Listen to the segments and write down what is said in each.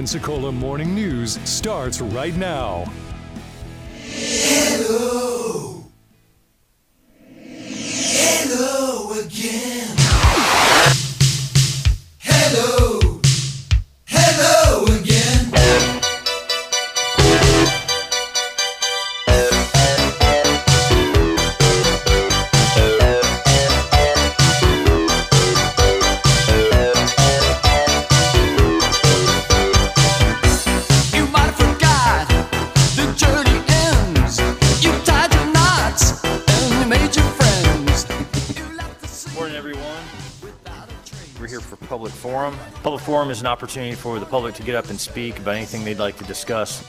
Pensacola Morning News starts right now. Hello. Hello again. Hello. Hello again. Public Forum. Public Forum is an opportunity for the public to get up and speak about anything they'd like to discuss.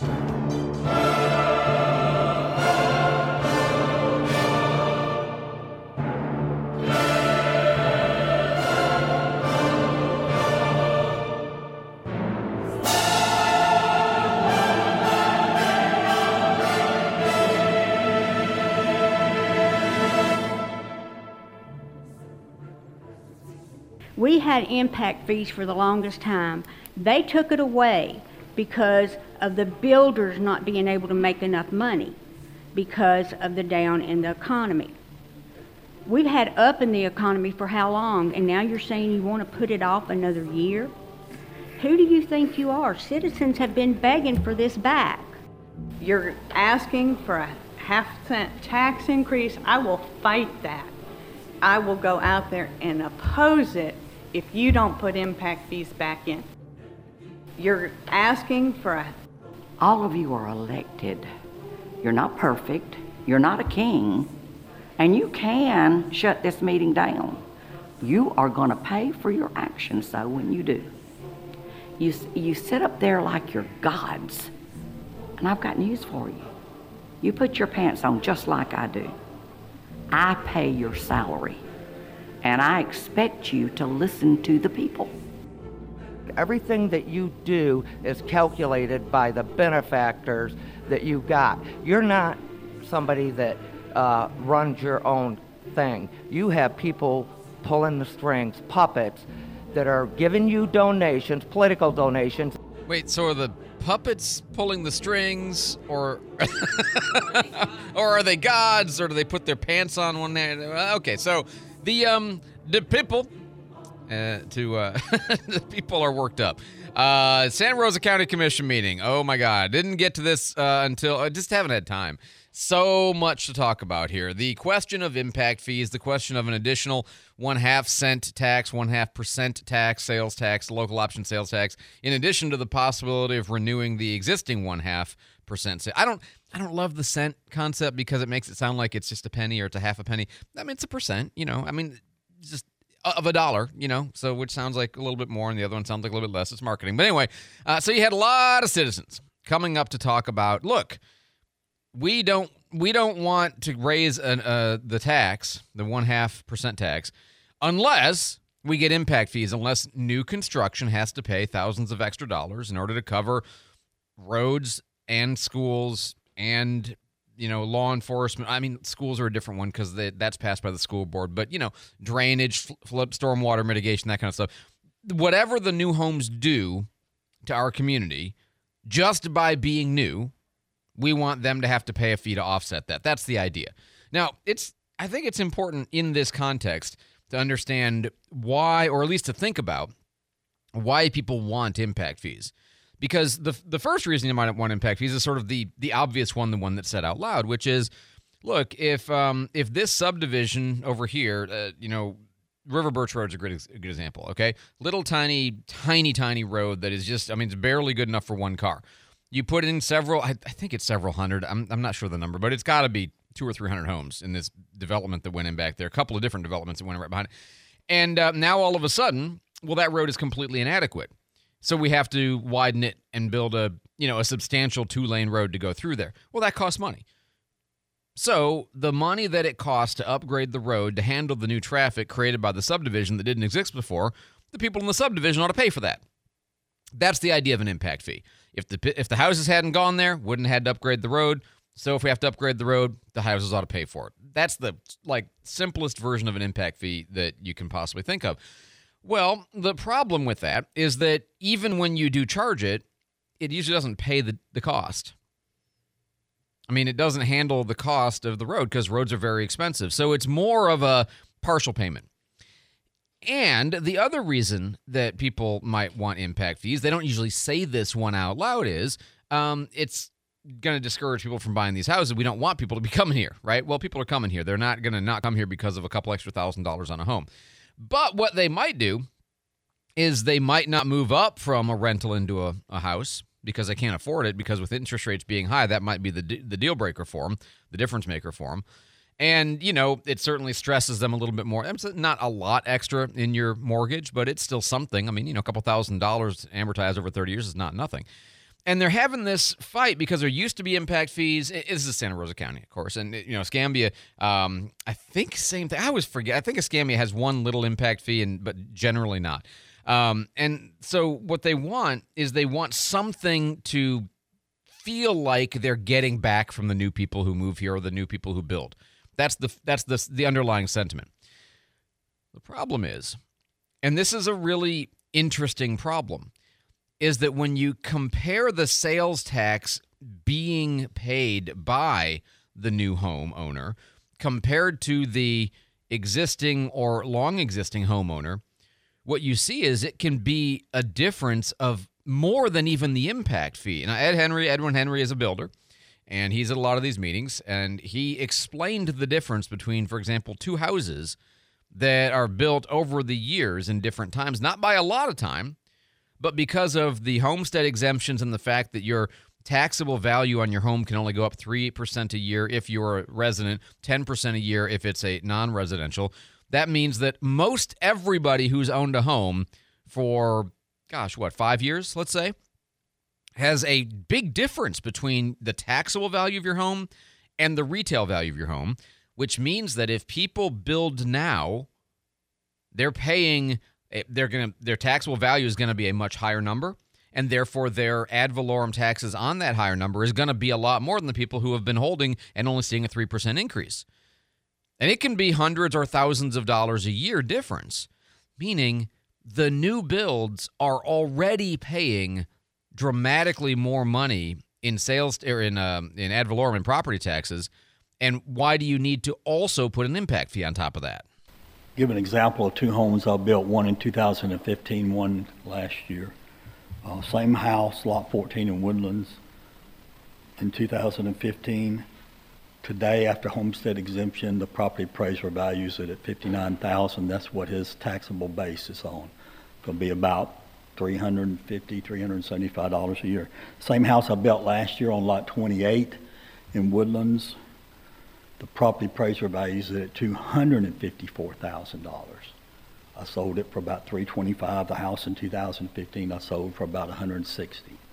We had impact fees for the longest time. They took it away because of the builders not being able to make enough money because of the down in the economy. We've had up in the economy for how long, and now you're saying you want to put it off another year? Who do you think you are? Citizens have been begging for this back. You're asking for a half-cent tax increase. I will fight that. I will go out there and oppose it if you don't put impact fees back in. You're asking for a... All of you are elected. You're not perfect. You're not a king. And you can shut this meeting down. You are going to pay for your actions, though, when you do. You sit up there like you're gods. And I've got news for you. You put your pants on just like I do. I pay your salary. And I expect you to listen to the people. Everything that you do is calculated by the benefactors that you got. You're not somebody that runs your own thing. You have people pulling the strings, puppets, that are giving you donations, political donations. Wait, so are the puppets pulling the strings, or or are they gods, or do they put their pants on one day? Okay, so the people the people are worked up. Santa Rosa County Commission meeting. Oh my God, didn't get to this until I just haven't had time. So much to talk about here. The question of impact fees, the question of an additional 1/2 cent tax, 0.5% tax, sales tax, local option sales tax, in addition to the possibility of renewing the existing 0.5%. I don't love the cent concept because it makes it sound like it's just a penny or it's a half a penny. I mean, it's a percent, just of a dollar, so which sounds like a little bit more, and the other one sounds like a little bit less. It's marketing. But anyway, so you had a lot of citizens coming up to talk about, look, we don't want to raise the tax, the 0.5% tax, unless we get impact fees, unless new construction has to pay thousands of extra dollars in order to cover roads and schools and law enforcement. I mean, schools are a different one because that's passed by the school board. But, drainage, flood, stormwater mitigation, that kind of stuff. Whatever the new homes do to our community, just by being new, we want them to have to pay a fee to offset that. That's the idea. Now, I think it's important in this context to understand why, or at least to think about why people want impact fees. Because the first reason you might want impact fees is sort of the obvious one, the one that's said out loud, which is, look, if this subdivision over here, River Birch Road is a good example, okay? Little tiny road that is just, it's barely good enough for one car. You put in several, I think it's several hundred, I'm not sure the number, but it's got to be 200 or 300 homes in this development that went in back there, a couple of different developments that went right behind it. And now all of a sudden, that road is completely inadequate. So we have to widen it and build a substantial 2-lane road to go through there. Well, that costs money. So the money that it costs to upgrade the road to handle the new traffic created by the subdivision that didn't exist before, the people in the subdivision ought to pay for that. That's the idea of an impact fee. If the houses hadn't gone there, wouldn't have had to upgrade the road. So if we have to upgrade the road, the houses ought to pay for it. That's the simplest version of an impact fee that you can possibly think of. Well, the problem with that is that even when you do charge it, it usually doesn't pay the cost. I mean, it doesn't handle the cost of the road because roads are very expensive. So it's more of a partial payment. And the other reason that people might want impact fees, they don't usually say this one out loud, is it's going to discourage people from buying these houses. We don't want people to be coming here, right? Well, people are coming here. They're not going to not come here because of a couple extra $1,000s on a home. But what they might do is they might not move up from a rental into a house because they can't afford it, because with interest rates being high, that might be the deal breaker for them, the difference maker for them. And, you know, it certainly stresses them a little bit more. It's not a lot extra in your mortgage, but it's still something. I mean, you know, a couple $1,000 amortized over 30 years is not nothing. And they're having this fight because there used to be impact fees. This is Santa Rosa County, of course. And, you know, Escambia, I think same thing. I always forget. I think Escambia has one little impact fee, but generally not. And so what they want is they want something to feel like they're getting back from the new people who move here or the new people who build. That's the underlying sentiment. The problem is, and this is a really interesting problem, is that when you compare the sales tax being paid by the new homeowner compared to the existing or long existing homeowner, what you see is it can be a difference of more than even the impact fee. Now, Edwin Henry is a builder, and he's at a lot of these meetings, and he explained the difference between, for example, two houses that are built over the years in different times, not by a lot of time, but because of the homestead exemptions and the fact that your taxable value on your home can only go up 3% a year if you're a resident, 10% a year if it's a non-residential. That means that most everybody who's owned a home for, 5 years, let's say, has a big difference between the taxable value of your home and the retail value of your home, which means that if people build now, their taxable value is going to be a much higher number, and therefore their ad valorem taxes on that higher number is going to be a lot more than the people who have been holding and only seeing a 3% increase. And it can be hundreds or thousands of dollars a year difference, meaning the new builds are already paying dramatically more money in sales or in ad valorem and property taxes. And why do you need to also put an impact fee on top of that? Give an example of two homes I built, one in 2015, one last year. Same house, lot 14 in Woodlands in 2015. Today, after homestead exemption, the property appraiser values it at $59,000. That's what his taxable base is on. It's going to be about $350, $375 a year. Same house I built last year on lot 28 in Woodlands. The property appraiser values it at $254,000. I sold it for about $325. The house in 2015 I sold for about $160.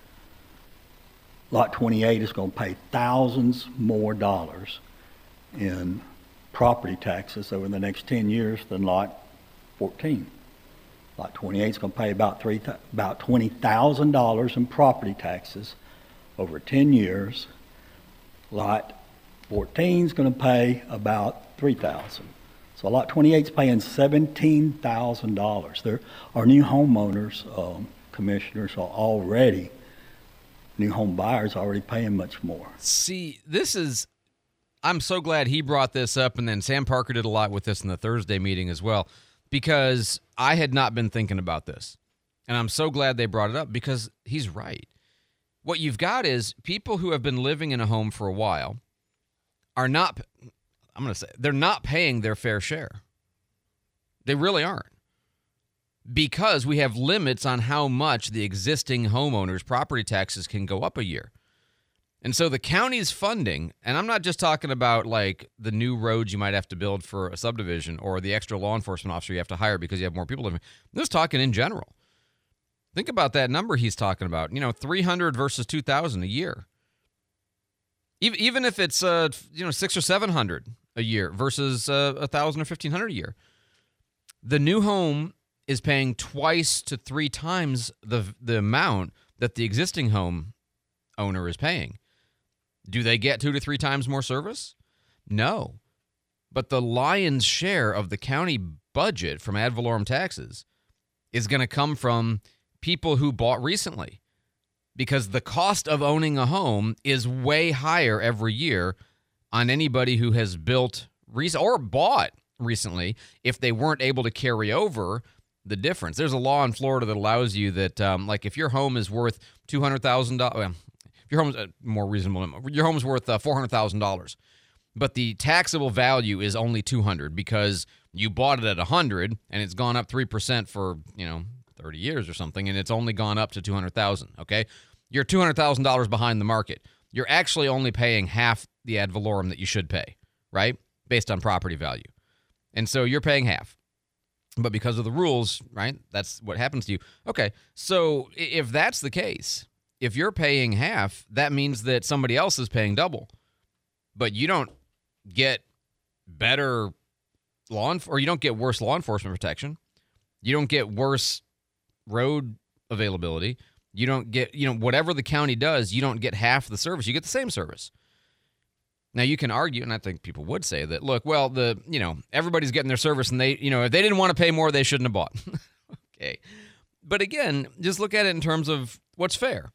Lot 28 is going to pay thousands more dollars in property taxes over the next 10 years than lot 14. Lot 28 is going to pay about $20,000 in property taxes over 10 years. Lot 14 is going to pay about $3,000. So lot 28 is paying $17,000. There are new homeowners, commissioners are already, new home buyers already paying much more. See, I'm so glad he brought this up, and then Sam Parker did a lot with this in the Thursday meeting as well, because I had not been thinking about this. And I'm so glad they brought it up because he's right. What you've got is people who have been living in a home for a while are not, they're not paying their fair share. They really aren't. Because we have limits on how much the existing homeowners' property taxes can go up a year. And so the county's funding, and I'm not just talking about like the new roads you might have to build for a subdivision or the extra law enforcement officer you have to hire because you have more people living. I'm just talking in general. Think about that number he's talking about, $300 versus $2,000 a year. Even if it's $600 or $700 a year versus $1,000 or $1,500 a year, the new home is paying twice to 3 times the amount that the existing home owner is paying. Do they get 2 to 3 times more service? No, but the lion's share of the county budget from ad valorem taxes is going to come from people who bought recently. because the cost of owning a home is way higher every year on anybody who has built or bought recently if they weren't able to carry over the difference. There's a law in Florida that allows you that, like, if your home is worth $200,000, well, if your home's more reasonable, your home's worth $400,000, but the taxable value is only $200 because you bought it at $100 and it's gone up 3% for 30 years or something, and it's only gone up to $200,000. Okay, you're $200,000 behind the market. You're actually only paying half the ad valorem that you should pay, right, based on property value, and so you're paying half. But because of the rules, right, that's what happens to you. Okay, so if that's the case, if you're paying half, that means that somebody else is paying double, but you don't get better or you don't get worse law enforcement protection. You don't get worse road availability. You don't get, whatever the county does, you don't get half the service. You get the same service. Now, you can argue, and I think people would say that, look, well, everybody's getting their service, and they, if they didn't want to pay more, they shouldn't have bought. Okay. But again, just look at it in terms of what's fair.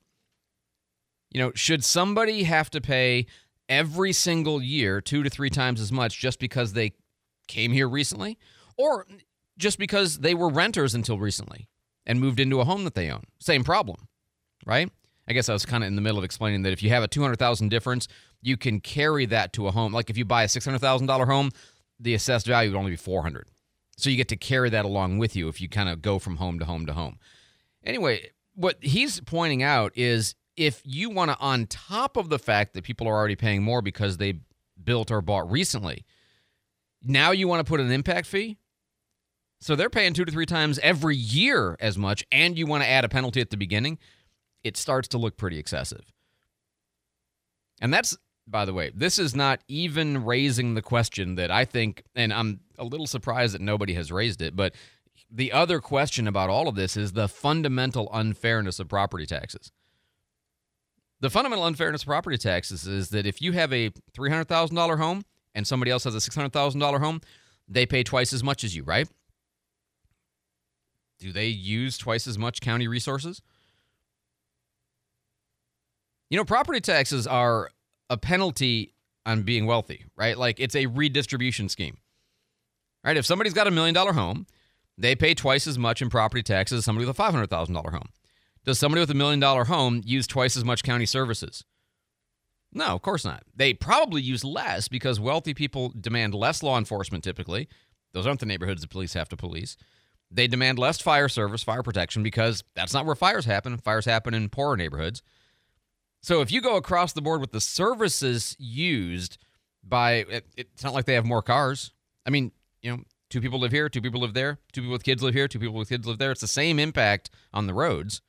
Should somebody have to pay every single year 2 to 3 times as much just because they came here recently, or just because they were renters until recently and moved into a home that they own? Same problem, right? I guess I was kind of in the middle of explaining that if you have a $200,000 difference, you can carry that to a home. Like if you buy a $600,000 home, the assessed value would only be $400,000. So you get to carry that along with you if you kind of go from home to home to home. Anyway, what he's pointing out is if you want to, on top of the fact that people are already paying more because they built or bought recently, now you want to put an impact fee? So they're paying 2 to 3 times every year as much, and you want to add a penalty at the beginning? It starts to look pretty excessive. And that's, by the way, this is not even raising the question that I think, and I'm a little surprised that nobody has raised it, but the other question about all of this is the fundamental unfairness of property taxes. The fundamental unfairness of property taxes is that if you have a $300,000 home and somebody else has a $600,000 home, they pay twice as much as you, right? Do they use twice as much county resources? Property taxes are a penalty on being wealthy, right? Like it's a redistribution scheme, right? If somebody's got $1 million home, they pay twice as much in property taxes as somebody with a $500,000 home. Does somebody with $1 million home use twice as much county services? No, of course not. They probably use less because wealthy people demand less law enforcement typically. Those aren't the neighborhoods the police have to police. They demand less fire service, fire protection, because that's not where fires happen. Fires happen in poorer neighborhoods. So if you go across the board with the services used by, it's not like they have more cars. I mean, 2 people live here, 2 people live there, 2 people with kids live here, 2 people with kids live there. It's the same impact on the roads.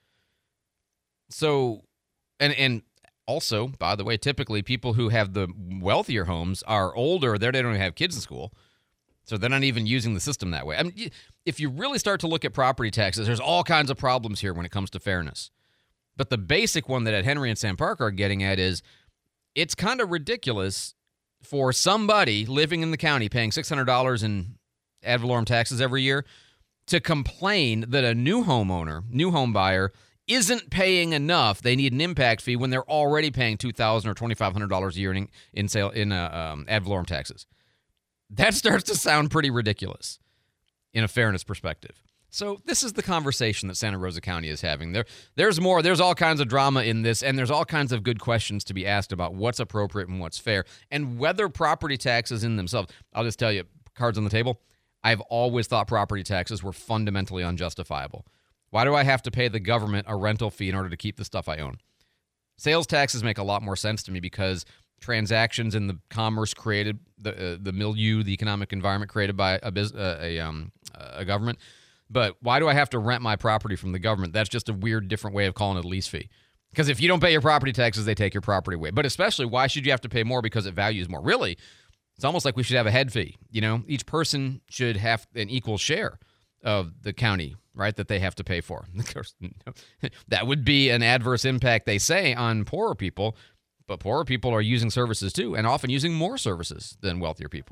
So, and also, by the way, typically people who have the wealthier homes are older. They don't even have kids in school. So they're not even using the system that way. I mean, if you really start to look at property taxes, there's all kinds of problems here when it comes to fairness. But the basic one that Ed Henry and Sam Parker are getting at is it's kind of ridiculous for somebody living in the county paying $600 in ad valorem taxes every year to complain that a new homeowner, new home buyer, isn't paying enough. They need an impact fee when they're already paying $2,000 or $2,500 a year in ad valorem taxes. That starts to sound pretty ridiculous in a fairness perspective. So this is the conversation that Santa Rosa County is having. There's more. There's all kinds of drama in this, and there's all kinds of good questions to be asked about what's appropriate and what's fair, and whether property taxes in themselves. I'll just tell you, cards on the table, I've always thought property taxes were fundamentally unjustifiable. Why do I have to pay the government a rental fee in order to keep the stuff I own? Sales taxes make a lot more sense to me because transactions in the commerce created, the milieu, the economic environment created by a government. But why do I have to rent my property from the government? That's just a weird, different way of calling it a lease fee. Because if you don't pay your property taxes, they take your property away. But especially, why should you have to pay more because it values more? Really, it's almost like we should have a head fee. Each person should have an equal share of the county, right, that they have to pay for. Of course, that would be an adverse impact, they say, on poorer people. But poorer people are using services too, and often using more services than wealthier people.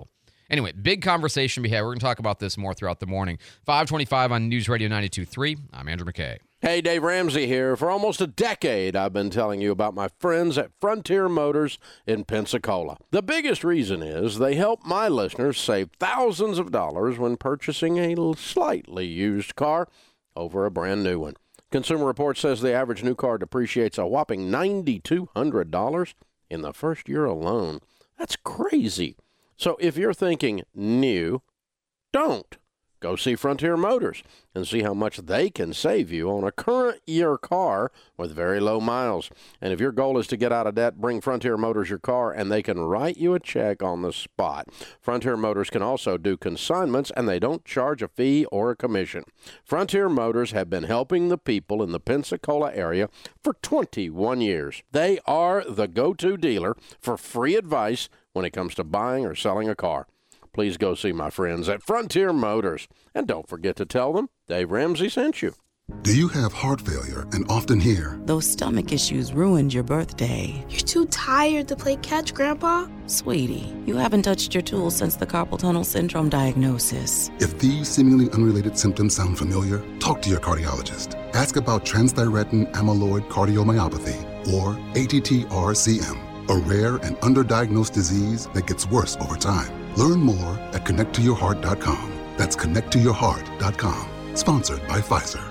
Anyway, big conversation we had. We're going to talk about this more throughout the morning. 525 on News Radio 92.3. I'm Andrew McKay. Hey, Dave Ramsey here. For almost a decade, I've been telling you about my friends at Frontier Motors in Pensacola. The biggest reason is they help my listeners save thousands of dollars when purchasing a slightly used car over a brand new one. Consumer Reports says the average new car depreciates a whopping $9,200 in the first year alone. That's crazy. So if you're thinking new, don't. Go see Frontier Motors and see how much they can save you on a current year car with very low miles. And if your goal is to get out of debt, bring Frontier Motors your car and they can write you a check on the spot. Frontier Motors can also do consignments and they don't charge a fee or a commission. Frontier Motors have been helping the people in the Pensacola area for 21 years. They are the go-to dealer for free advice when it comes to buying or selling a car. Please go see my friends at Frontier Motors. And don't forget to tell them Dave Ramsey sent you. Do you have heart failure and often hear, "Those stomach issues ruined your birthday"? "You're too tired to play catch, Grandpa." Sweetie, you haven't touched your tools since the carpal tunnel syndrome diagnosis. If these seemingly unrelated symptoms sound familiar, talk to your cardiologist. Ask about transthyretin amyloid cardiomyopathy, or ATTR-CM, a rare and underdiagnosed disease that gets worse over time. Learn more at connecttoyourheart.com. That's connecttoyourheart.com. Sponsored by Pfizer.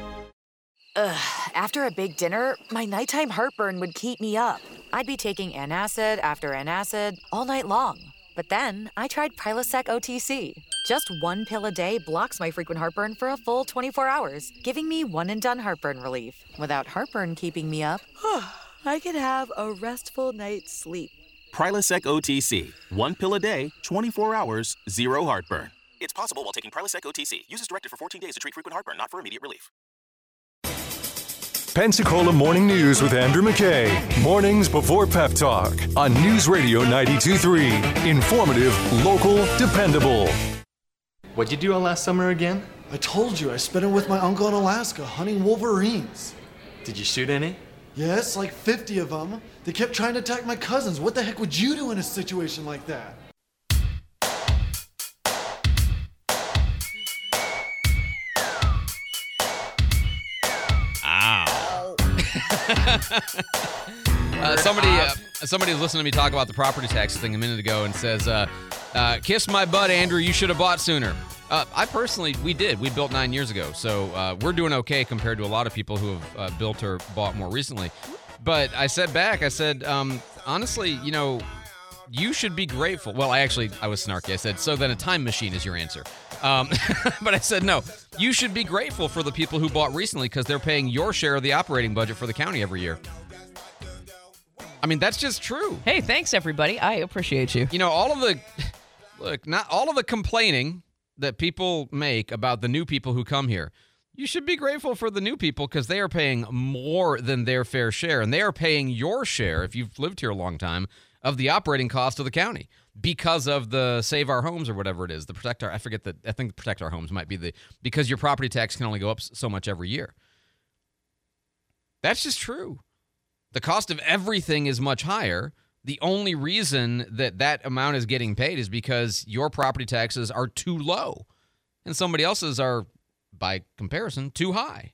After a big dinner, my nighttime heartburn would keep me up. I'd be taking antacid after antacid all night long. But then I tried Prilosec OTC. Just one pill a day blocks my frequent heartburn for a full 24 hours, giving me one-and-done heartburn relief. Without heartburn keeping me up, I could have a restful night's sleep. Prilosec OTC. One pill a day, 24 hours, zero heartburn. It's possible while taking Prilosec OTC. Use as directed for 14 days to treat frequent heartburn, not for immediate relief. Pensacola Morning News with Andrew McKay. Mornings before Pep Talk on News Radio 92.3. Informative, local, dependable. What'd you do all last summer again? I told you, I spent it with my uncle in Alaska hunting wolverines. Did you shoot any? Yes, like 50 of them. They kept trying to attack my cousins. What the heck would you do in a situation like that? Ow. Somebody was listening to me talk about the property tax thing a minute ago and says, kiss my butt, Andrew, you should have bought sooner. We built 9 years ago, so we're doing okay compared to a lot of people who have built or bought more recently. But I said, honestly, you should be grateful. Well, I was snarky. I said, so then a time machine is your answer. But I said, no, you should be grateful for the people who bought recently because they're paying your share of the operating budget for the county every year. I mean, that's just true. Hey, thanks, everybody. I appreciate you. Not all of the complaining that people make about the new people who come here. You should be grateful for the new people because they are paying more than their fair share, and they are paying your share, if you've lived here a long time, of the operating cost of the county because of the Save Our Homes or whatever it is, the Protect Our, I think Protect Our Homes might be because your property tax can only go up so much every year. That's just true. The cost of everything is much higher. The only reason that amount is getting paid is because your property taxes are too low and somebody else's are, by comparison, too high.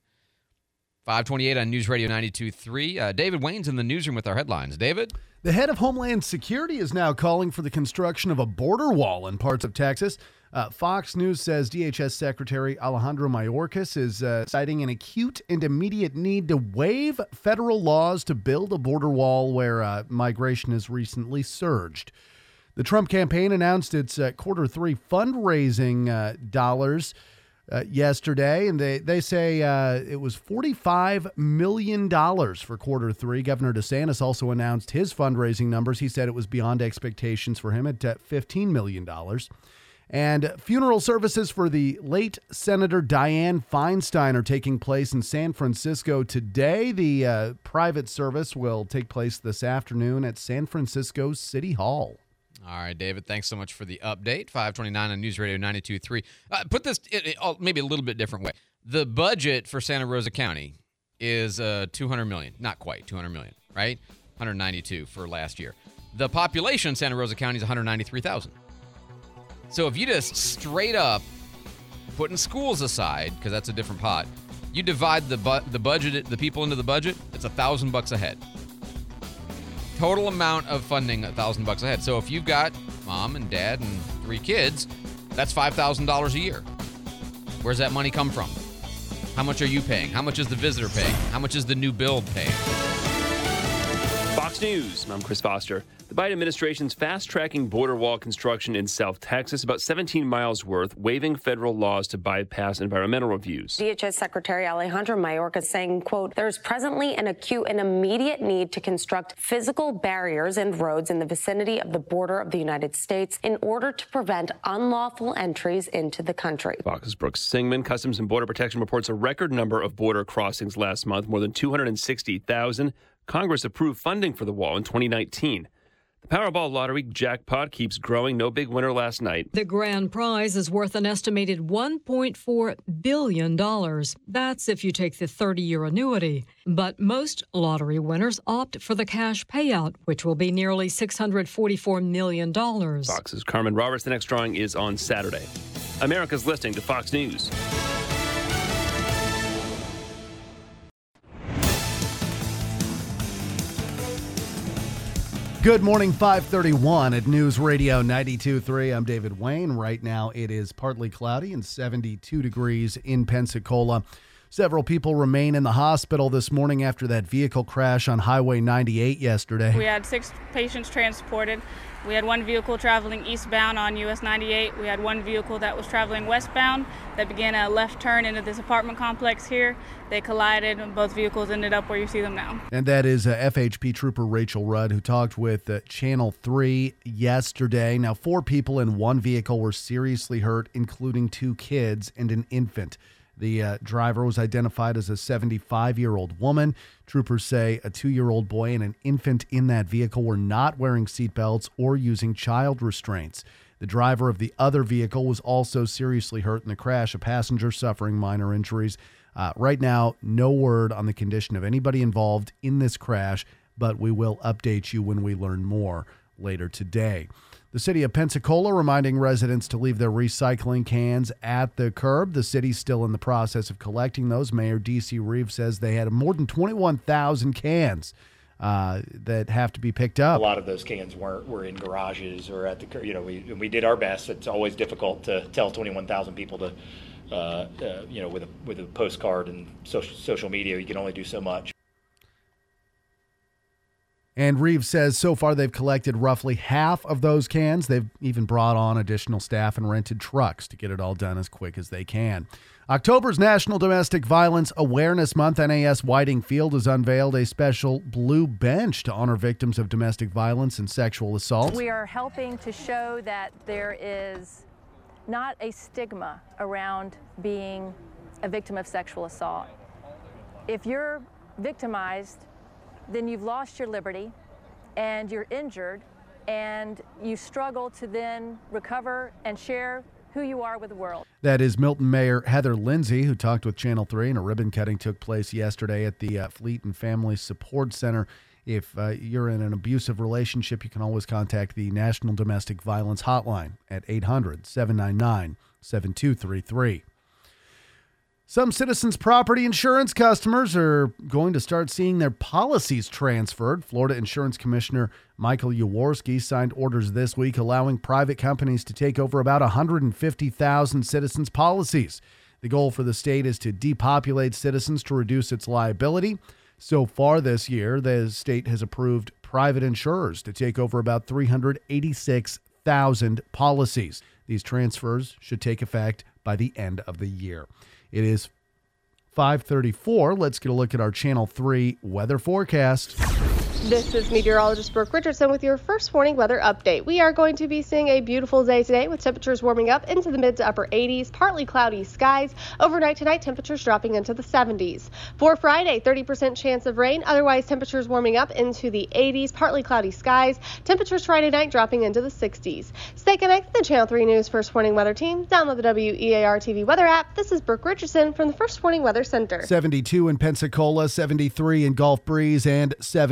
528 on News Radio 92.3. David Wayne's in the newsroom with our headlines. David? The head of Homeland Security is now calling for the construction of a border wall in parts of Texas. Fox News says DHS Secretary Alejandro Mayorkas is citing an acute and immediate need to waive federal laws to build a border wall where migration has recently surged. The Trump campaign announced its Q3 fundraising dollars yesterday, and they say it was $45 million for Q3. Governor DeSantis also announced his fundraising numbers. He said it was beyond expectations for him at $15 million. And funeral services for the late Senator Dianne Feinstein are taking place in San Francisco today. The private service will take place this afternoon at San Francisco City Hall. All right, David, thanks so much for the update. 529 on News Radio 92.3. Put this maybe a little bit different way. The budget for Santa Rosa County is $200 million. Not quite $200 million, right? 192 for last year. The population in Santa Rosa County is 193,000. So if you just straight up, putting schools aside, because that's a different pot, you divide the budget, the people into the budget, it's $1,000 a head. Total amount of funding, $1,000 a head. So if you've got mom and dad and 3 kids, that's $5,000 a year. Where's that money come from? How much are you paying? How much is the visitor paying? How much is the new build paying? Fox News, I'm Chris Foster. The Biden administration's fast-tracking border wall construction in South Texas, about 17 miles worth, waiving federal laws to bypass environmental reviews. DHS Secretary Alejandro Mayorkas saying, quote, there's presently an acute and immediate need to construct physical barriers and roads in the vicinity of the border of the United States in order to prevent unlawful entries into the country. Fox's Brooks Singman. Customs and Border Protection reports a record number of border crossings last month, more than 260,000. Congress approved funding for the wall in 2019. The Powerball lottery jackpot keeps growing. No big winner last night. The grand prize is worth an estimated $1.4 billion. That's if you take the 30-year annuity. But most lottery winners opt for the cash payout, which will be nearly $644 million. Fox's Carmen Roberts. The next drawing is on Saturday. America's listening to Fox News. Good morning, 531 at News Radio 92.3. I'm David Wayne. Right now it is partly cloudy and 72 degrees in Pensacola. Several people remain in the hospital this morning after that vehicle crash on Highway 98 yesterday. We had 6 patients transported. We had 1 vehicle traveling eastbound on US 98. We had 1 vehicle that was traveling westbound that began a left turn into this apartment complex here. They collided and both vehicles ended up where you see them now. And that is FHP Trooper Rachel Rudd, who talked with Channel 3 yesterday. Now, 4 people in 1 vehicle were seriously hurt, including 2 kids and an infant. The driver was identified as a 75-year-old woman. Troopers say a 2-year-old boy and an infant in that vehicle were not wearing seatbelts or using child restraints. The driver of the other vehicle was also seriously hurt in the crash, a passenger suffering minor injuries. Right now, no word on the condition of anybody involved in this crash, but we will update you when we learn more later today. The city of Pensacola reminding residents to leave their recycling cans at the curb. The city's still in the process of collecting those. Mayor D.C. Reeves says they had more than 21,000 cans that have to be picked up. A lot of those cans were in garages or at the curb. We did our best. It's always difficult to tell 21,000 people to, with a postcard and social media, you can only do so much. And Reeves says so far they've collected roughly half of those cans. They've even brought on additional staff and rented trucks to get it all done as quick as they can. October's National Domestic Violence Awareness Month. NAS Whiting Field has unveiled a special blue bench to honor victims of domestic violence and sexual assault. We are helping to show that there is not a stigma around being a victim of sexual assault. If you're victimized, then you've lost your liberty and you're injured and you struggle to then recover and share who you are with the world. That is Milton Mayor Heather Lindsay, who talked with Channel 3, and a ribbon cutting took place yesterday at the Fleet and Family Support Center. If you're in an abusive relationship, you can always contact the National Domestic Violence Hotline at 800-799-7233. Some Citizens Property Insurance customers are going to start seeing their policies transferred. Florida Insurance Commissioner Michael Jaworski signed orders this week allowing private companies to take over about 150,000 Citizens policies. The goal for the state is to depopulate Citizens to reduce its liability. So far this year, the state has approved private insurers to take over about 386,000 policies. These transfers should take effect by the end of the year. It is 5:34. Let's get a look at our Channel 3 weather forecast. This is meteorologist Brooke Richardson with your first morning weather update. We are going to be seeing a beautiful day today with temperatures warming up into the mid to upper 80s, partly cloudy skies. Overnight tonight, temperatures dropping into the 70s. For Friday, 30% chance of rain. Otherwise, temperatures warming up into the 80s, partly cloudy skies. Temperatures Friday night dropping into the 60s. Stay connected to the Channel 3 News First Morning Weather Team. Download the WEAR TV weather app. This is Brooke Richardson from the First Morning Weather Center. 72 in Pensacola, 73 in Gulf Breeze, and 70 in Milton.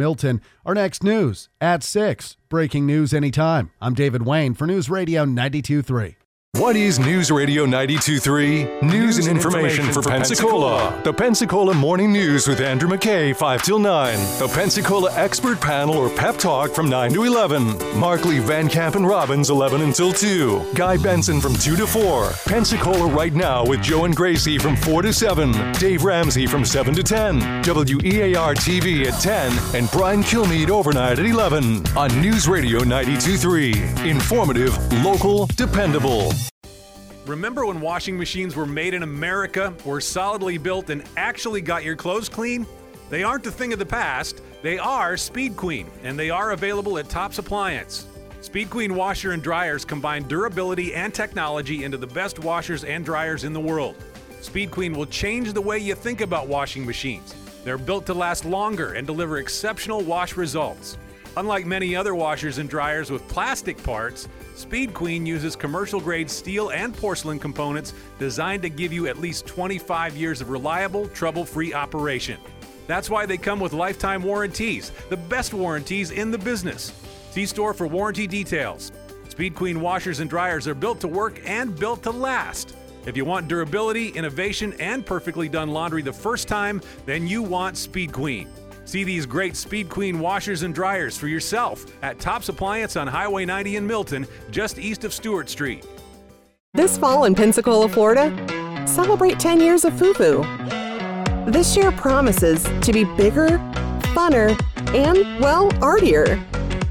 Milton. Our next news at 6. Breaking news anytime. I'm David Wayne for News Radio 92.3. What is News Radio 92.3? News and information for Pensacola. The Pensacola Morning News with Andrew McKay, 5 till 9. The Pensacola Expert Panel or Pep Talk from 9 to 11. Markley, Van Camp, and Robbins, 11 until 2. Guy Benson from 2 to 4. Pensacola Right Now with Joe and Gracie from 4 to 7. Dave Ramsey from 7 to 10. WEAR TV at 10. And Brian Kilmeade overnight at 11. On News Radio 92.3. Informative, local, dependable. Remember when washing machines were made in America, were solidly built, and actually got your clothes clean? They aren't a thing of the past. They are Speed Queen, and they are available at Tops Appliance. Speed Queen washer and dryers combine durability and technology into the best washers and dryers in the world. Speed Queen will change the way you think about washing machines. They're built to last longer and deliver exceptional wash results. Unlike many other washers and dryers with plastic parts, Speed Queen uses commercial-grade steel and porcelain components designed to give you at least 25 years of reliable, trouble-free operation. That's why they come with lifetime warranties, the best warranties in the business. See store for warranty details. Speed Queen washers and dryers are built to work and built to last. If you want durability, innovation, and perfectly done laundry the first time, then you want Speed Queen. See these great Speed Queen washers and dryers for yourself at Tops Appliance on Highway 90 in Milton, just east of Stewart Street. This fall in Pensacola, Florida, celebrate 10 years of Fufu. This year promises to be bigger, funner, and, well, artier.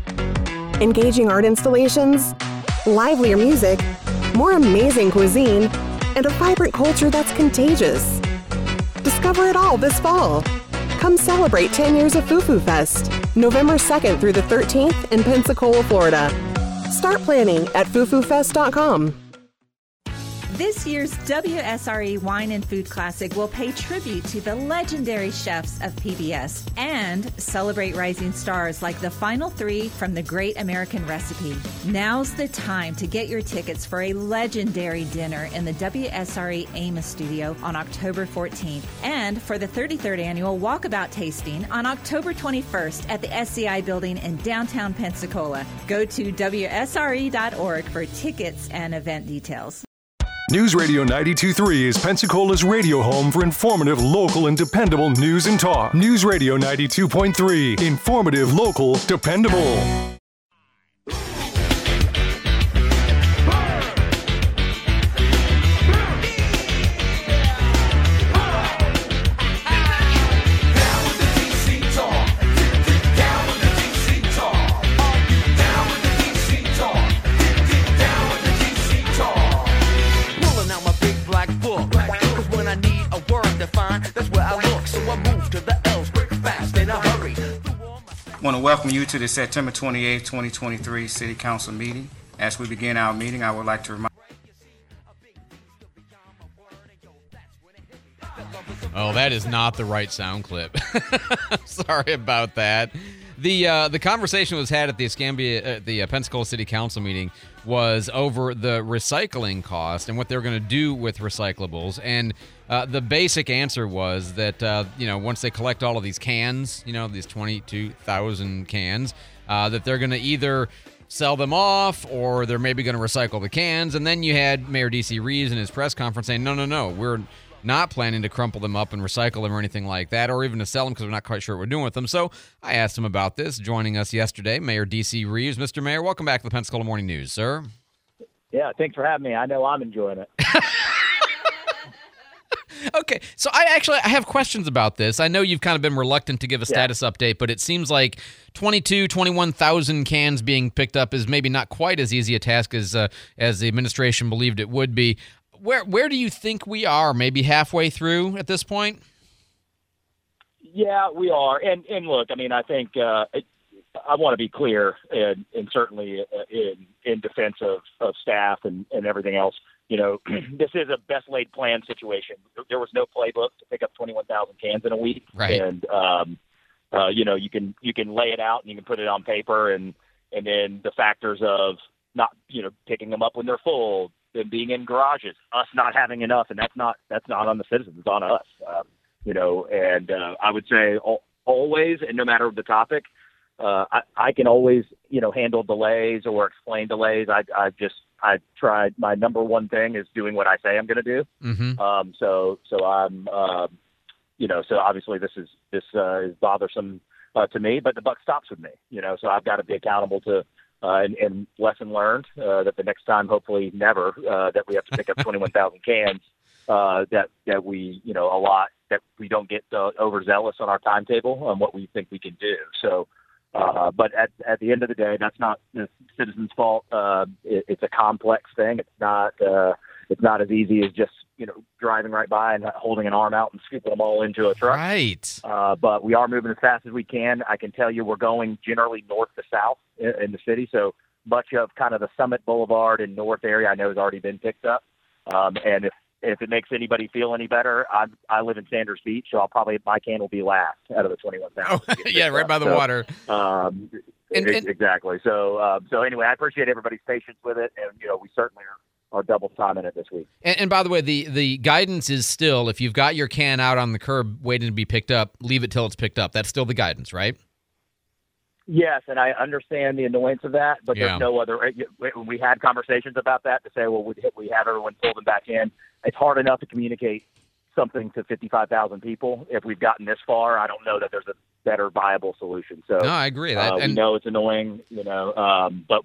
Engaging art installations, livelier music, more amazing cuisine, and a vibrant culture that's contagious. Discover it all this fall. Come celebrate 10 years of Fufu Fest, November 2nd through the 13th in Pensacola, Florida. Start planning at fufufest.com. This year's WSRE Wine and Food Classic will pay tribute to the legendary chefs of PBS and celebrate rising stars like the final three from The Great American Recipe. Now's the time to get your tickets for a legendary dinner in the WSRE Amos studio on October 14th and for the 33rd annual Walkabout Tasting on October 21st at the SCI building in downtown Pensacola. Go to WSRE.org for tickets and event details. News Radio 92.3 is Pensacola's radio home for informative, local, and dependable news and talk. News Radio 92.3. Informative, local, dependable. I want to welcome you to the September 28, 2023 City Council meeting. As we begin our meeting, I would like to remind... Oh, that is not the right sound clip. Sorry about that. The conversation was had at the Escambia, the Pensacola City Council meeting was over the recycling cost and what they're going to do with recyclables. And the basic answer was that, once they collect all of these cans, these 22,000 cans, that they're going to either sell them off or they're maybe going to recycle the cans. And then you had Mayor D.C. Reeves in his press conference saying, no, we're not planning to crumple them up and recycle them or anything like that, or even to sell them because we're not quite sure what we're doing with them. So I asked him about this. Joining us yesterday, Mayor D.C. Reeves. Mr. Mayor, welcome back to the Pensacola Morning News, sir. Yeah, thanks for having me. I know I'm enjoying it. Okay, so I have questions about this. I know you've kind of been reluctant to give a status update, but it seems like 21,000 cans being picked up is maybe not quite as easy a task as the administration believed it would be. Where do you think we are? Maybe halfway through at this point? Yeah, we are. And look, I mean, I think I want to be clear, and certainly in defense of staff and everything else. This is a best laid plan situation. There was no playbook to pick up 21,000 cans in a week, right? And you can lay it out and you can put it on paper, and then the factors of not picking them up when they're full, them being in garages, us not having enough, and that's not on the citizens, it's on us. And I would say always, and no matter the topic, I can always, handle delays or explain delays. I tried. My number one thing is doing what I say I'm going to do. Mm-hmm. So I'm, so obviously this is bothersome to me, but the buck stops with me, so I've got to be accountable to, and lesson learned, that the next time, hopefully never, that we have to pick up 21,000 cans, that we, allot, that we don't get overzealous on our timetable on what we think we can do. So, but at the end of the day, that's not the citizens' fault. It's a complex thing. It's not as easy as just, driving right by and holding an arm out and scooping them all into a truck. Right. But we are moving as fast as we can. I can tell you we're going generally north to south in the city. So much of kind of the Summit Boulevard and north area I know has already been picked up. And if it makes anybody feel any better, I live in Sanders Beach, so my can will be last out of the 21,000. Oh, yeah, right by the water. Exactly. So anyway, I appreciate everybody's patience with it, and we certainly are double timing it this week. And by the way, the guidance is still, if you've got your can out on the curb waiting to be picked up, leave it till it's picked up. That's still the guidance, right? Yes, and I understand the annoyance of that, but there's no other. We had conversations about that to say, well, we have everyone pull them back in. It's hard enough to communicate something to 55,000 people. If we've gotten this far, I don't know that there's a better viable solution. So no, I agree. We know it's annoying, but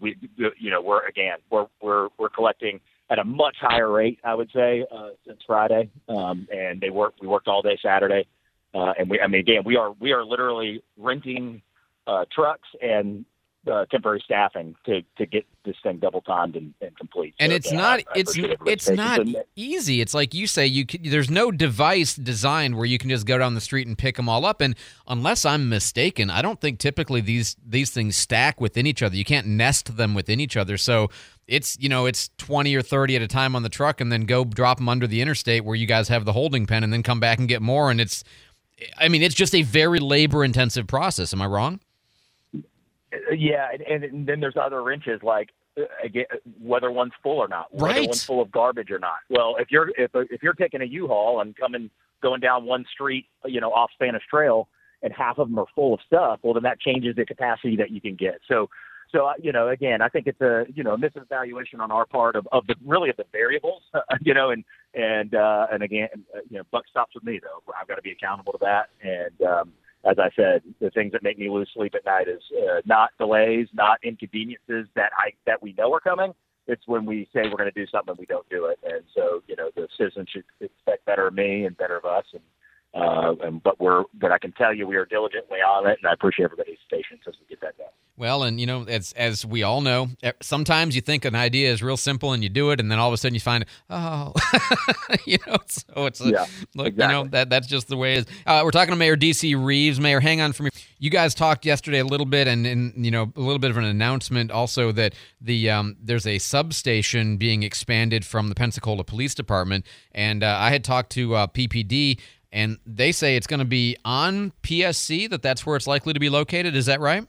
we're collecting at a much higher rate, I would say, since Friday. And we worked all day Saturday, and we are literally renting trucks and temporary staffing to get this thing double timed and complete. And so, it's again, not easy. It's like you say, there's no device designed where you can just go down the street and pick them all up. And unless I'm mistaken, I don't think typically these things stack within each other. You can't nest them within each other. So it's 20 or 30 at a time on the truck, and then go drop them under the interstate where you guys have the holding pen, and then come back and get more. And it's just a very labor intensive process. Am I wrong? Yeah, and then there's other wrenches, like again, whether one's full or not, whether right. one's full of garbage or not. Well, if you're taking a U-Haul and going down one street, off Spanish Trail, and half of them are full of stuff, well, then that changes the capacity that you can get. So again, I think it's a misevaluation on our part of the variables, and again, buck stops with me though. I've got to be accountable to that, and as I said, the things that make me lose sleep at night is not delays, not inconveniences that we know are coming. It's when we say we're going to do something and we don't do it. And so, the citizens should expect better of me and better of us. But I can tell you we are diligently on it, and I appreciate everybody's patience as we get that done. Well, and as we all know, sometimes you think an idea is real simple and you do it, and then all of a sudden you find, so it's exactly. That's just the way it is. We're talking to Mayor D.C. Reeves. Mayor, hang on for me. You guys talked yesterday a little bit, and a little bit of an announcement also that there's a substation being expanded from the Pensacola Police Department, and I had talked to PPD. And they say it's going to be on PSC, that's where it's likely to be located. Is that right?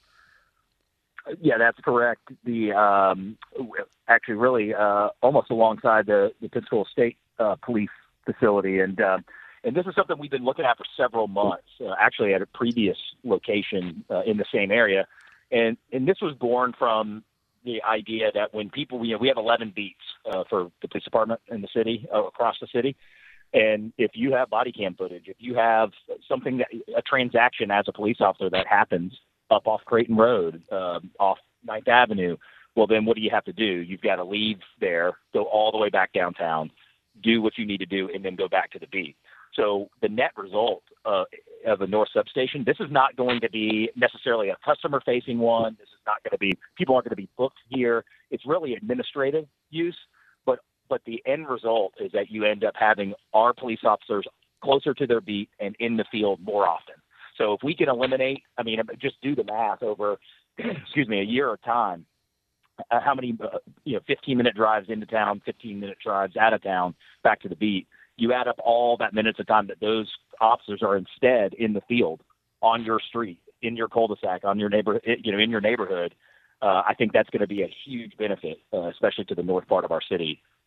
Yeah, that's correct. Actually really almost alongside the Pensacola State Police facility. And this is something we've been looking at for several months, actually at a previous location in the same area. And this was born from the idea that when people, we have 11 beats for the police department in the city, across the city. And if you have body cam footage, if you have a transaction as a police officer that happens up off Creighton Road, off 9th Avenue, well, then what do you have to do? You've got to leave there, go all the way back downtown, do what you need to do, and then go back to the beat. So the net result of the North Substation, this is not going to be necessarily a customer-facing one. This is not going to be – people aren't going to be booked here. It's really administrative use. But the end result is that you end up having our police officers closer to their beat and in the field more often. So if we can eliminate, just do the math over, a year of time, how many, 15-minute drives into town, 15-minute drives out of town, back to the beat, you add up all that minutes of time that those officers are instead in the field, on your street, in your cul-de-sac, on your neighborhood, in your neighborhood. I think that's going to be a huge benefit, especially to the north part of our city,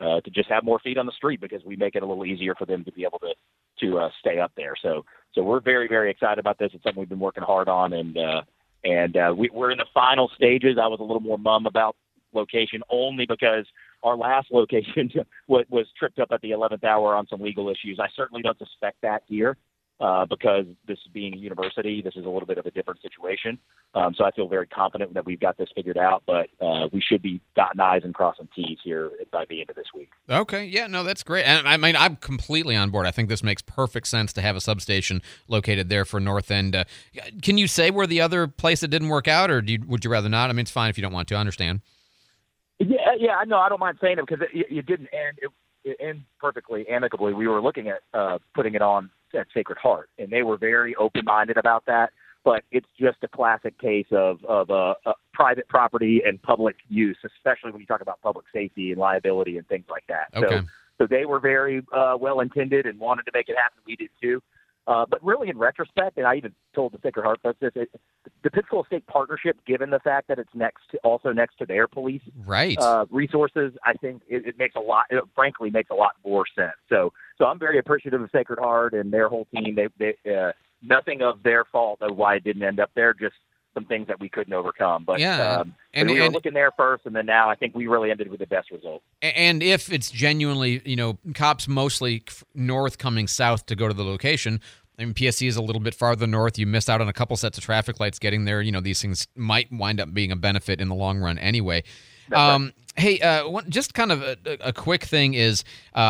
just have more feet on the street because we make it a little easier for them to be able to stay up there. So we're very, very excited about this. It's something we've been working hard on, and we're in the final stages. I was a little more mum about location only because our last location was tripped up at the 11th hour on some legal issues. I certainly don't suspect that here. Because this being a university, this is a little bit of a different situation. So I feel very confident that we've got this figured out, but we should be dotting I's and crossing T's here by the end of this week. Okay. Yeah, no, that's great. And I mean, I'm completely on board. I think this makes perfect sense to have a substation located there for North End. Can you say where the other place that didn't work out, or would you rather not? I mean, it's fine if you don't want to. I understand. Yeah, no, I don't mind saying it because it didn't end. It ended perfectly amicably. We were looking at putting it on at Sacred Heart, and they were very open-minded about that. But it's just a classic case of private property and public use, especially when you talk about public safety and liability and things like that. Okay. So they were very well-intended and wanted to make it happen. We did too. But really, in retrospect, and I even told the Sacred Heart folks this, the Pensacola State Partnership, given the fact that it's next to their police resources, I think it makes frankly makes a lot more sense. So I'm very appreciative of Sacred Heart and their whole team. They nothing of their fault of why it didn't end up there, just some things that we couldn't overcome. But and we were looking there first, and then now I think we really ended with the best result. And if it's genuinely, cops mostly north coming south to go to the location, I mean, PSC is a little bit farther north. You missed out on a couple sets of traffic lights getting there. These things might wind up being a benefit in the long run anyway. Right. Hey, just kind of a quick thing is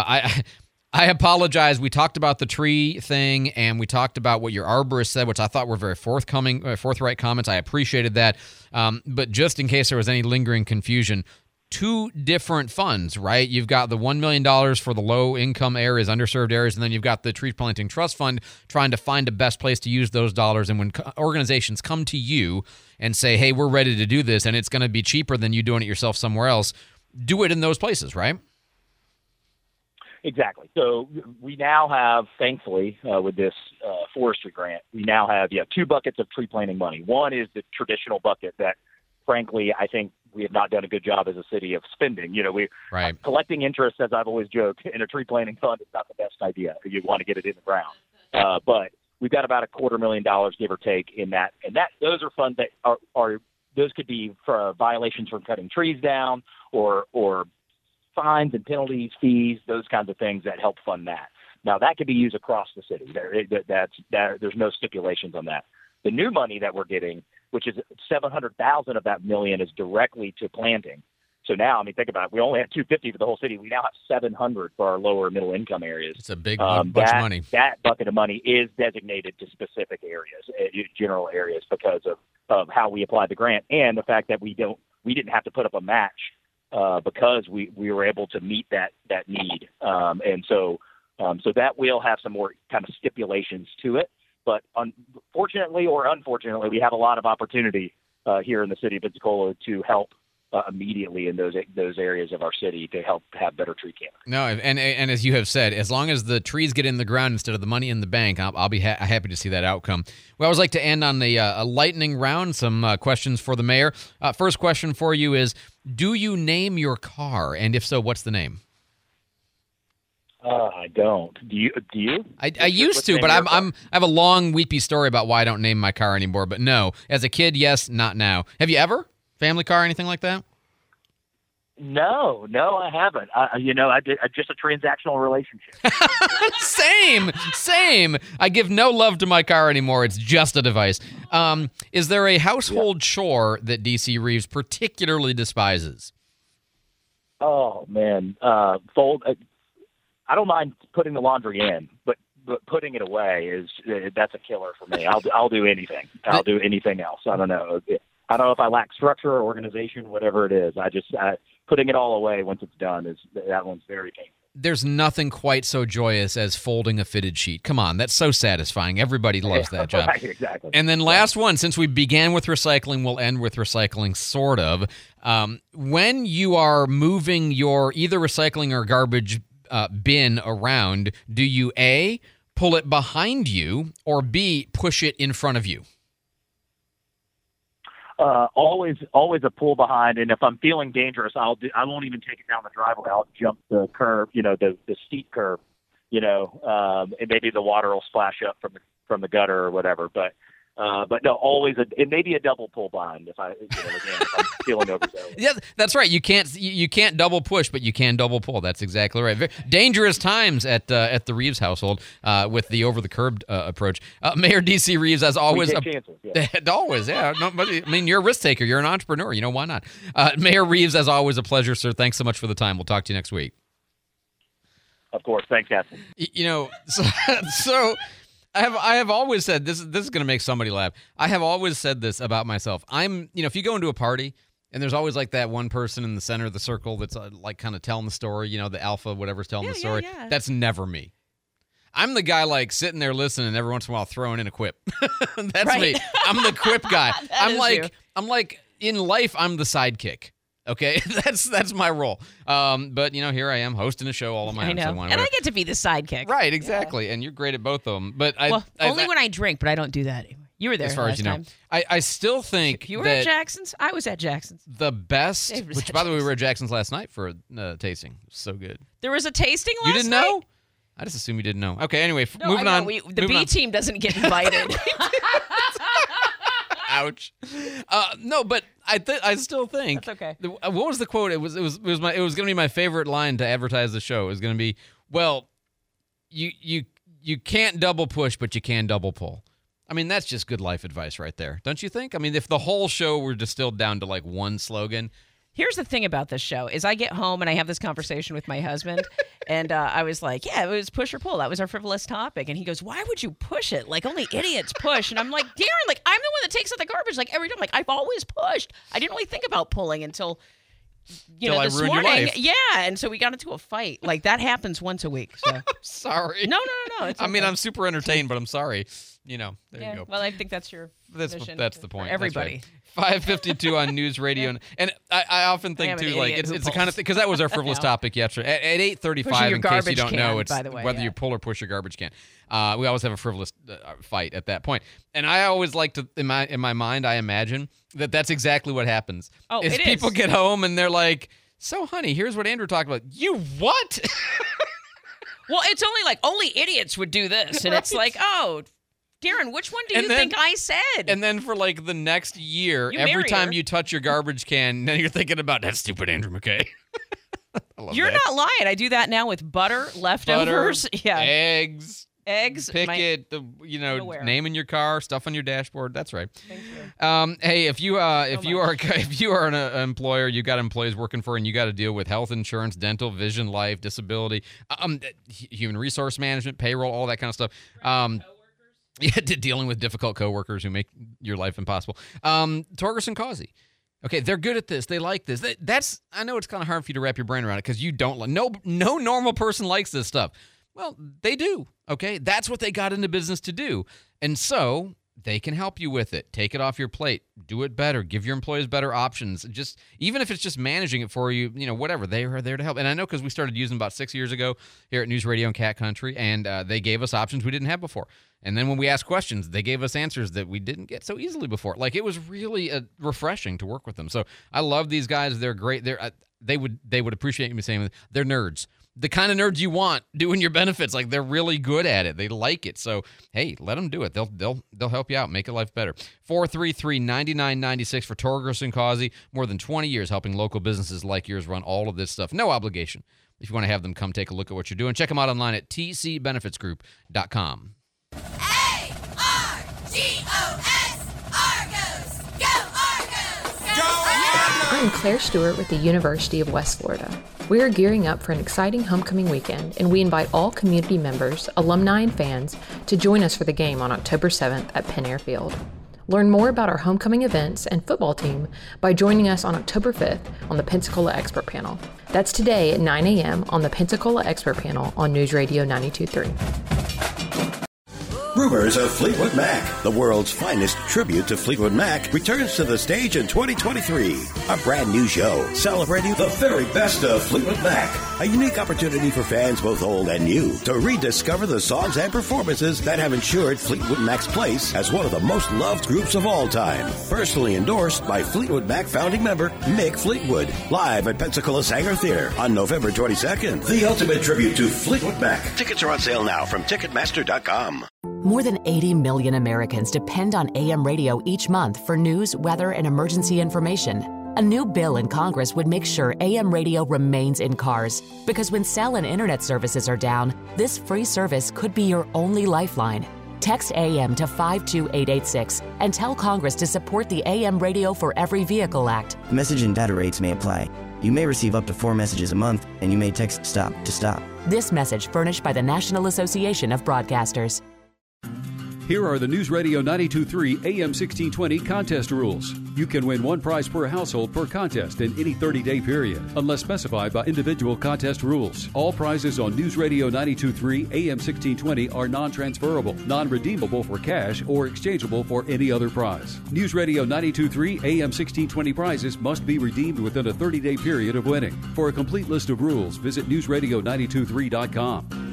I apologize. We talked about the tree thing, and we talked about what your arborist said, which I thought were very forthright comments. I appreciated that. But just in case there was any lingering confusion, 2 different funds, right? You've got the $1 million for the low-income areas, underserved areas, and then you've got the Tree Planting Trust Fund trying to find the best place to use those dollars. And when organizations come to you and say, hey, we're ready to do this, and it's going to be cheaper than you doing it yourself somewhere else, do it in those places, right? Exactly. So we now have, thankfully, with this forestry grant, we now have 2 buckets of tree planting money. One is the traditional bucket that, frankly, I think we have not done a good job as a city of spending. Collecting interest, as I've always joked, in a tree planting fund is not the best idea. You want to get it in the ground. But we've got about $250,000, give or take, in that. And those are funds that are those could be for violations from cutting trees down or fines and penalties, fees, those kinds of things that help fund that. Now, that could be used across the city. There's no stipulations on that. The new money that we're getting, which is $700,000 of that million, is directly to planting. So now, I mean, think about it. We only have $250 for the whole city. We now have $700 for our lower middle income areas. It's a big bunch of money. That bucket of money is designated to specific areas, general areas, because of how we applied the grant and the fact that we didn't have to put up a match. Because we were able to meet that need. And so that will have some more kind of stipulations to it. But fortunately or unfortunately, we have a lot of opportunity here in the city of Pensacola to help immediately in those areas of our city to help have better tree canopy. No, and as you have said, as long as the trees get in the ground instead of the money in the bank, I'll be happy to see that outcome. We always like to end on a lightning round, some questions for the mayor. First question for you is, do you name your car? And if so, what's the name? I don't. Do you? I used to, but I have a long, weepy story about why I don't name my car anymore. But no, as a kid, yes, not now. Have you ever? Family car, anything like that? No, I haven't. I just a transactional relationship. Same. I give no love to my car anymore. It's just a device. Is there a household chore that DC Reeves particularly despises? Oh man, fold. I don't mind putting the laundry in, but putting it away that's a killer for me. I'll do anything. I'll do anything else. I don't know. I don't know if I lack structure or organization, whatever it is. Putting it all away once it's done that one's very painful. There's nothing quite so joyous as folding a fitted sheet. Come on, that's so satisfying. Everybody loves that job. Right, exactly. And then last one, since we began with recycling, we'll end with recycling, sort of. When you are moving your either recycling or garbage bin around, do you A, pull it behind you, or B, push it in front of you? Always a pull behind, and if I'm feeling dangerous, I won't even take it down the driveway. I'll jump the curb, the steep curb, and maybe the water will splash up from the gutter or whatever. But no, always it may be a double pull behind if I'm feeling overzealous. Yeah, that's right. You can't double push, but you can double pull. That's exactly right. Very dangerous times at the Reeves household with the over the curb approach. Mayor DC Reeves, as always, we take chances, yeah. Always, yeah. No, but, I mean, you're a risk taker. You're an entrepreneur. Why not? Mayor Reeves, as always, a pleasure, sir. Thanks so much for the time. We'll talk to you next week. Of course. Thanks, Captain. So I have always said this is going to make somebody laugh. I have always said this about myself. If you go into a party and there's always like that one person in the center of the circle that's like kind of telling the story, the alpha, whatever's telling the story. Yeah. That's never me. I'm the guy like sitting there listening and every once in a while throwing in a quip. That's me. I'm the quip guy. I'm like in life, I'm the sidekick. Okay, that's my role. But here I am hosting a show all on my own. I know, and I get to be the sidekick. Right, exactly. Yeah. And you're great at both of them. But only when I drink, but I don't do that anymore. You were there as far last as you know. time. I still think you were at Jackson's. I was at Jackson's. The best, which by the way, we were at Jackson's last night for a tasting. So good. There was a tasting last night? You didn't know? I just assume you didn't know. Okay, anyway, moving on. The B team doesn't get invited. Ouch. No, but I still think that's okay. What was the quote? It was going to be my favorite line to advertise the show. It was going to be, well, you can't double push, but you can double pull. I mean, that's just good life advice right there, don't you think? I mean, if the whole show were distilled down to like one slogan. Here's the thing about this show is I get home and I have this conversation with my husband and I was like, yeah, it was push or pull. That was our frivolous topic. And he goes, why would you push it? Like only idiots push. And I'm like, Darren, like I'm the one that takes out the garbage like every time. Like I've always pushed. I didn't really think about pulling until this morning. Yeah. And so we got into a fight. Like that happens once a week. So sorry. No. It's okay. I mean, I'm super entertained, but I'm sorry. There you go. Well, I think that's your mission. That's the point. Everybody. That's right. 5:52 on News Radio, and I often think too, like it's the kind of thing because that was our frivolous topic yesterday at 8:35. In case you don't know, it's whether you pull or push your garbage can. We always have a frivolous fight at that point, and I always like to in my mind I imagine that's exactly what happens. Oh, is people get home and they're like, "So, honey, here's what Andrew talked about." You what? Well, it's only idiots would do this, and it's like, oh. Darren, which one do you think I said? And then for like the next year, every time you touch your garbage can, then you're thinking about that stupid Andrew McKay. You're not lying. I do that now with butter, leftovers, eggs, picket, name in your car, stuff on your dashboard. That's right. Thank you. Hey, if you are an employer, you got employees working for, and you got to deal with health insurance, dental, vision, life, disability, human resource management, payroll, all that kind of stuff. Yeah, dealing with difficult coworkers who make your life impossible. Torgerson Causey. Okay, they're good at this. They like this. That's I know it's kind of hard for you to wrap your brain around it because you don't. No normal person likes this stuff. Well, they do. Okay, that's what they got into business to do, and so they can help you with it. Take it off your plate. Do it better. Give your employees better options. Just even if it's just managing it for you, whatever. They are there to help. And I know because we started using them about 6 years ago here at News Radio and Cat Country, and they gave us options we didn't have before. And then when we asked questions, they gave us answers that we didn't get so easily before. Like it was really refreshing to work with them. So I love these guys. They're great. They would appreciate me saying they're nerds. The kind of nerds you want doing your benefits. Like they're really good at it. They like it. So hey, let them do it. They'll help you out, make it life better. 433-9996 for Torgerson Causey. More than 20 years helping local businesses like yours run all of this stuff. No obligation. If you want to have them come take a look at what you're doing, check them out online at tcbenefitsgroup.com. I'm Claire Stewart with the University of West Florida. We are gearing up for an exciting homecoming weekend, and we invite all community members, alumni, and fans to join us for the game on October 7th at Penn Air Field. Learn more about our homecoming events and football team by joining us on October 5th on the Pensacola Expert Panel. That's today at 9 a.m. on the Pensacola Expert Panel on News Radio 92.3. Rumors of Fleetwood Mac, the world's finest tribute to Fleetwood Mac, returns to the stage in 2023. A brand new show celebrating the very best of Fleetwood Mac. A unique opportunity for fans both old and new to rediscover the songs and performances that have ensured Fleetwood Mac's place as one of the most loved groups of all time. Personally endorsed by Fleetwood Mac founding member Mick Fleetwood. Live at Pensacola Sanger Theater on November 22nd. The ultimate tribute to Fleetwood Mac. Tickets are on sale now from Ticketmaster.com. More than 80 million Americans depend on AM radio each month for news, weather, and emergency information. A new bill in Congress would make sure AM radio remains in cars. Because when cell and internet services are down, this free service could be your only lifeline. Text AM to 52886 and tell Congress to support the AM Radio for Every Vehicle Act. Message and data rates may apply. You may receive up to 4 messages a month, and you may text STOP to stop. This message furnished by the National Association of Broadcasters. Here are the News Radio 92.3 AM 1620 contest rules. You can win one prize per household per contest in any 30-day period, unless specified by individual contest rules. All prizes on News Radio 92.3 AM 1620 are non-transferable, non-redeemable for cash, or exchangeable for any other prize. News Radio 92.3 AM 1620 prizes must be redeemed within a 30-day period of winning. For a complete list of rules, visit newsradio923.com.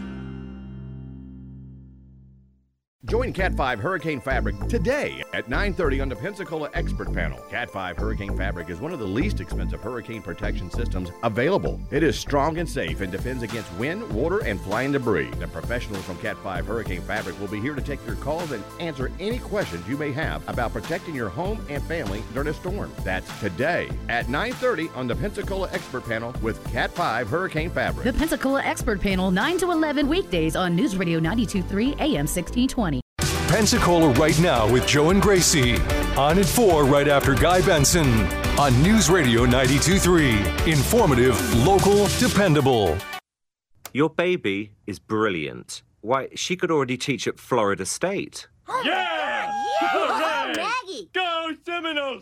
Join Cat 5 Hurricane Fabric today at 9:30 on the Pensacola Expert Panel. Cat 5 Hurricane Fabric is one of the least expensive hurricane protection systems available. It is strong and safe and defends against wind, water, and flying debris. The professionals from Cat 5 Hurricane Fabric will be here to take your calls and answer any questions you may have about protecting your home and family during a storm. That's today at 9:30 on the Pensacola Expert Panel with Cat 5 Hurricane Fabric. The Pensacola Expert Panel, 9 to 11 weekdays on News Radio 92.3 AM 1620. Pensacola Right Now with Joe and Gracie. On at 4 right after Guy Benson. On News Radio 92.3. Informative, local, dependable. Your baby is brilliant. Why, she could already teach at Florida State. Yeah! Hooray! Maggie! Go Seminoles!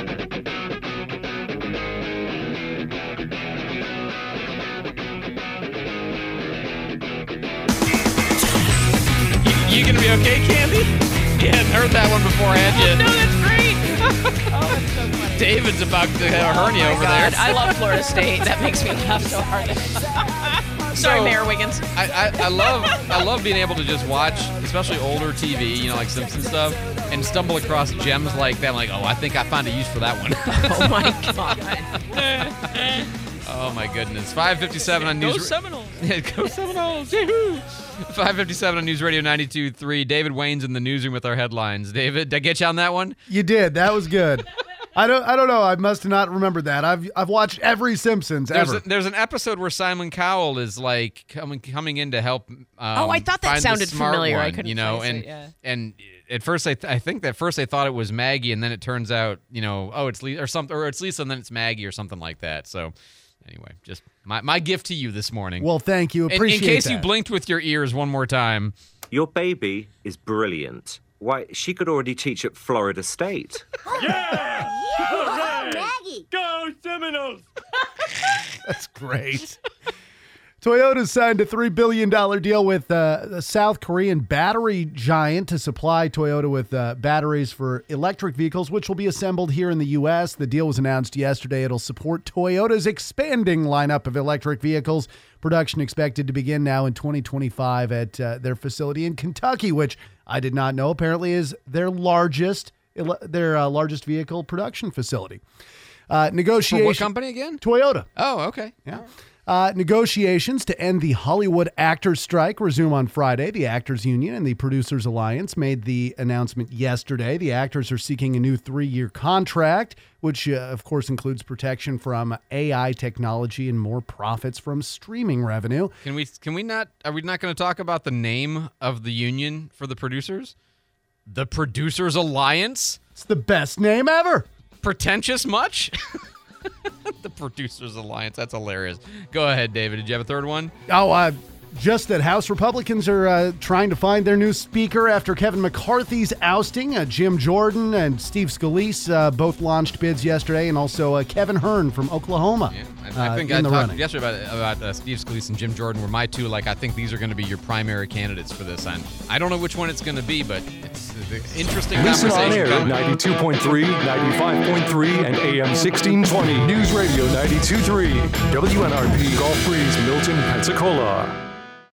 You gonna be okay, Candy? You hadn't heard that one before, had you? No, that's great. Oh, that's so funny. David's about to have a hernia over God. there. I love Florida State. That makes me laugh so hard. Sorry, Mayor Wiggins. I love being able to just watch, especially older TV, you know, like Simpsons stuff, and stumble across gems like that. I'm like, oh, I think I found a use for that one. Oh my God. Oh my goodness. 5:57 on News. Go Seminoles. Go Seminoles. Yahoo! 5:57 on News Radio 92.3. David Wayne's in the newsroom with our headlines. David, did I get you on that one? You did. That was good. I don't know. I must have not remembered that. I've watched every Simpsons ever. There's an episode where Simon Cowell is like coming in to help. I thought that sounded familiar. One, I couldn't place it, yeah. And at first I think at first they thought it was Maggie, and then it turns out it's Lisa or something, or it's Lisa and then it's Maggie or something like that. So anyway, just my gift to you this morning. Well, thank you. Appreciate in case that. you blinked with your ears one more time. Your baby is brilliant. Why, she could already teach at Florida State. Yeah! Hooray! Maggie! Go Seminoles! That's great. Toyota signed a $3 billion deal with the South Korean battery giant to supply Toyota with batteries for electric vehicles, which will be assembled here in the U.S. The deal was announced yesterday. It'll support Toyota's expanding lineup of electric vehicles. Production expected to begin now in 2025 at their facility in Kentucky, which I did not know apparently is their largest vehicle production facility. Negotiation. For what company again? Toyota. Oh, okay. Yeah. Negotiations to end the Hollywood actors strike resume on Friday. The Actors Union and the Producers Alliance made the announcement yesterday. The actors are seeking a new 3-year contract, which of course includes protection from AI technology and more profits from streaming revenue. Can we not? Are we not going to talk about the name of the union for the producers? The Producers Alliance? It's the best name ever. Pretentious much? The Producers Alliance. That's hilarious. Go ahead, David. Did you have a third one? Oh, Just that House Republicans are trying to find their new speaker after Kevin McCarthy's ousting. Jim Jordan and Steve Scalise both launched bids yesterday, and also Kevin Hern from Oklahoma. Yeah, I think I talked yesterday about Steve Scalise and Jim Jordan were my two. Like, I think these are going to be your primary candidates for this. I don't know which one it's going to be, but it's an interesting Listen conversation. on air at 92.3, 95.3, and AM 1620. News Radio 92.3. WNRP Gulf Breeze, Milton, Pensacola.